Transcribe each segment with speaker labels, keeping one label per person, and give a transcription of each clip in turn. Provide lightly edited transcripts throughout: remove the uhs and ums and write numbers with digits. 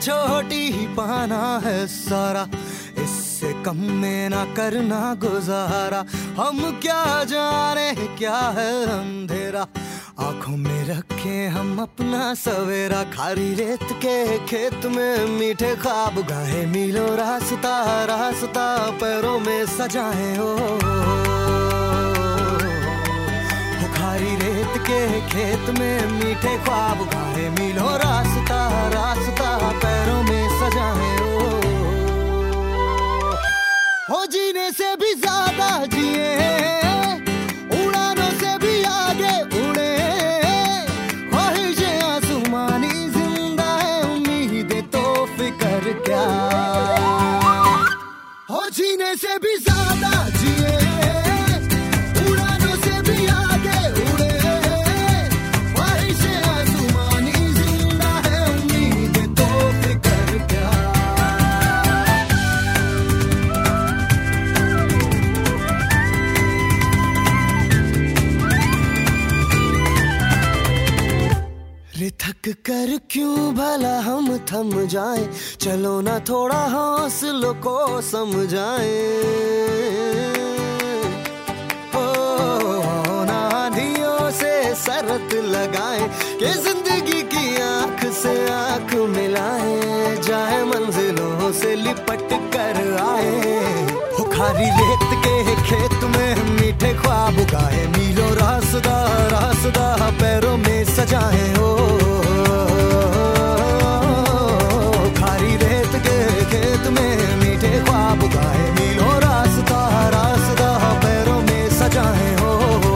Speaker 1: छोटी ही पाना है सारा, इससे कम में ना करना गुजारा। हम क्या जाने क्या है अंधेरा, आंखों में रखे हम अपना सवेरा। खारी रेत के खेत में मीठे ख्वाब गाए, मीलों रास्ता रास्ता पैरों में सजाए हो। खारी रेत के खेत में मीठे ख्वाब गाए, मीलों रास्ता रास्ता पैरों में सजाए हो। जीने से भी ज्यादा जिए, उड़ानों से भी आगे उड़े, ख्वाहिशें आसमानी जिंदा है, उम्मीदें तो फिक्र क्या। हो जीने से भी ज्यादा जिए, थक कर क्यों भला हम थम जाए, चलो ना थोड़ा हौसलों को समझाए। ना आंधियों से शरत लगाए कि जिंदगी की आंख से आंख मिलाए, जाए मंजिलों से लिपट कर आए। हो खारी रेत के खेत में मीठे ख्वाब उगाए, मीलों रास्ता रास्ता पैरों में सजाए हो। खारी रेत के खेत में मीठे ख्वाब उगाए, मीलों रास्ता रास्ता पैरों में सजाए हो।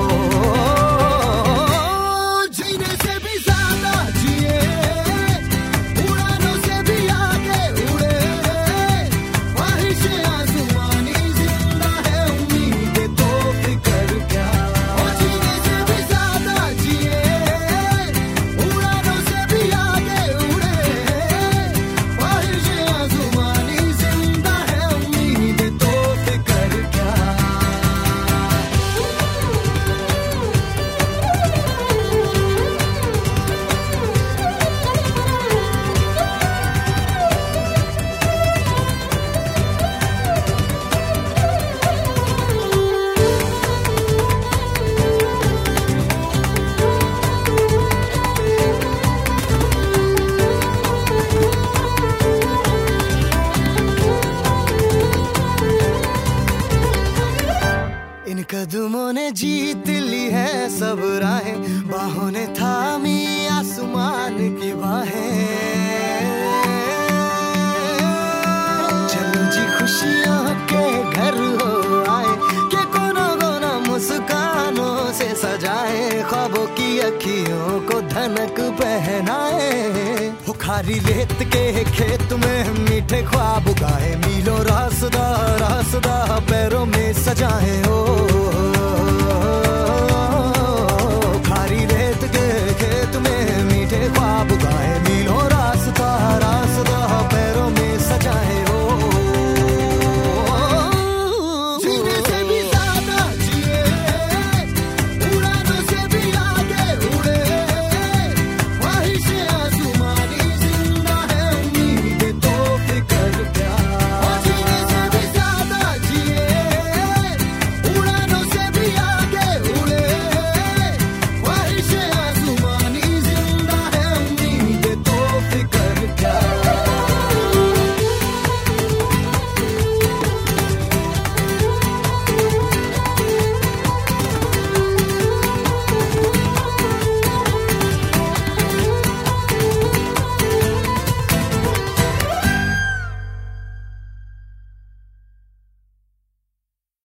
Speaker 1: जीने से भी ज्यादा जिए, उड़ानों से भी आगे उड़े, ख्वाहिशें आसमानी जिंदा है, उम्मीदें तो फिक्र क्या। जीने से भी ज्यादा जिए, उड़ानों से भी आगे उड़े, ख्वाहिशें आसमानी जिंदा है, उम्मीदें तो फिक्र क्या। इन कदमों ने जीत ली है सब राहें, बाहों ने थामी आसमान की बाहें। चलो जी खुशियों के घर हो आए, के कोना कोना मुस्कानों से सजाए, ख्वाबों की अखियों को धनक पहनाए। हो खारी रेत के खेत में मीठे ख्वाब उगाए, मीलों रास्ता रास्ता पैरों में सजाए हो।